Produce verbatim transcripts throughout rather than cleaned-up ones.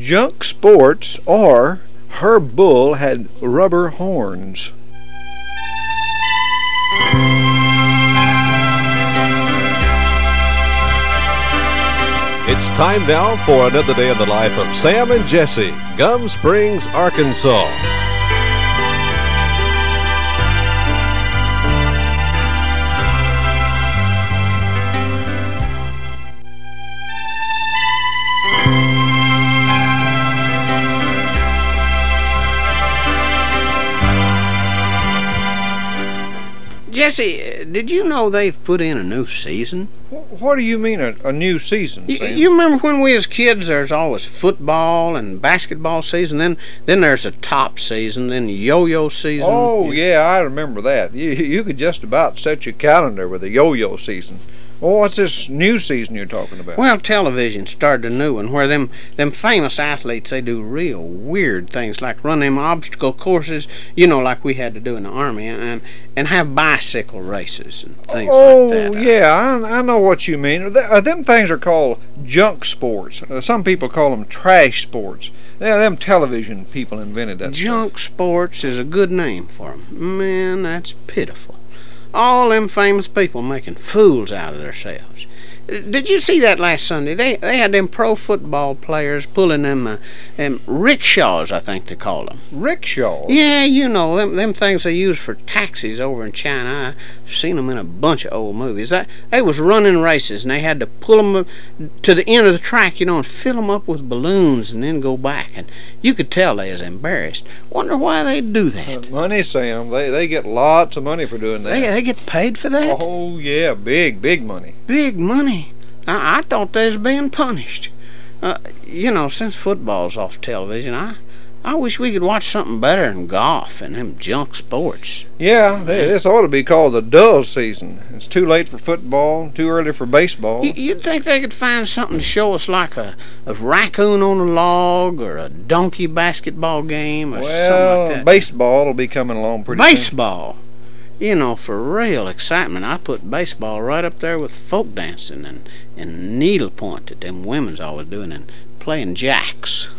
junk sports or her bull had rubber horns. It's time now for another day in the life of Sam and Jesse, Gum Springs, Arkansas. Jesse, did you know they've put in a new season? What do you mean a, a new season, You, Sam? you remember when we was kids, there's always football and basketball season, then then there's a top season, then yo-yo season. Oh, yeah, I remember that. You you could just about set your calendar with a yo-yo season. Well, what's this new season you're talking about? Well, television started a new one where them them famous athletes, they do real weird things like run them obstacle courses, you know, like we had to do in the Army, and and have bicycle races and things oh, like that. yeah, I, I know what you mean. Th- uh, them things are called junk sports. Uh, some people call them trash sports. Yeah, them television people invented that Junk stuff. sports is a good name for 'em. Man, that's pitiful. All them famous people making fools out of themselves. Did you see that last Sunday? They they had them pro football players pulling them, uh, them rickshaws, I think they call them. Rickshaws? Yeah, you know, them them things they use for taxis over in China. I've seen them in a bunch of old movies. That, they was running races, and they had to pull them to the end of the track, you know, and fill them up with balloons and then go back. And you could tell they was embarrassed. Wonder why they do that. Uh, money, Sam. They, they get lots of money for doing that. They, they get paid for that? Oh, yeah, big, big money. Big money. I, I thought they was being punished. Uh, you know, since football's off television, I I wish we could watch something better than golf and them junk sports. Yeah, they, this ought to be called the dull season. It's too late for football, too early for baseball. Y- you'd think they could find something to show us like a, a raccoon on a log or a donkey basketball game or well, something like that. baseball will be coming along pretty soon. Baseball. You know, for real excitement, I put baseball right up there with folk dancing and, and needlepoint that them women's always doing and playing jacks.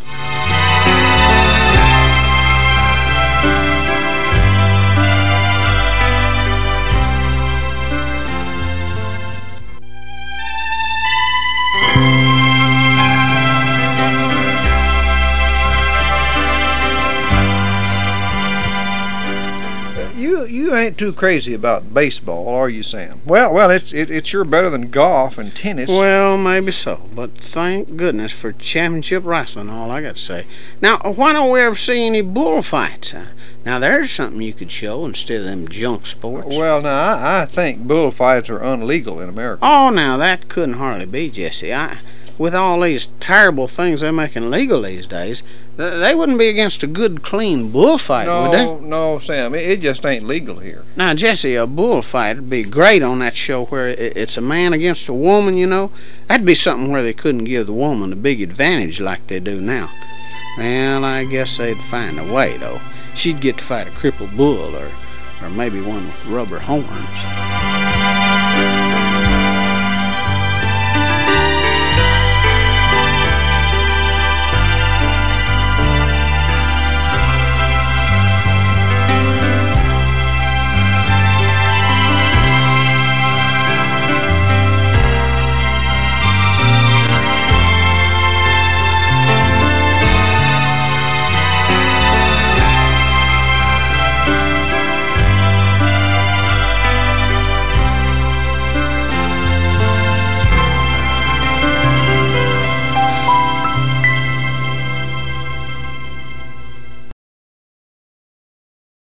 You you ain't too crazy about baseball, are you, Sam? Well, well, it's it, it's sure better than golf and tennis. Well, maybe so, but thank goodness for championship wrestling, all I got to say. Now, why don't we ever see any bullfights? Uh, now, there's something you could show instead of them junk sports. Well, now, I, I think bullfights are unlegal in America. Oh, now, that couldn't hardly be, Jesse. I... With all these terrible things they're making legal these days, they wouldn't be against a good, clean bullfight, no, would they? No, no, Sam. It, it just ain't legal here. Now, Jesse, a bullfight would be great on that show where it's a man against a woman, you know. That'd be something where they couldn't give the woman a big advantage like they do now. Well, I guess they'd find a way, though. She'd get to fight a crippled bull or, or maybe one with rubber horns.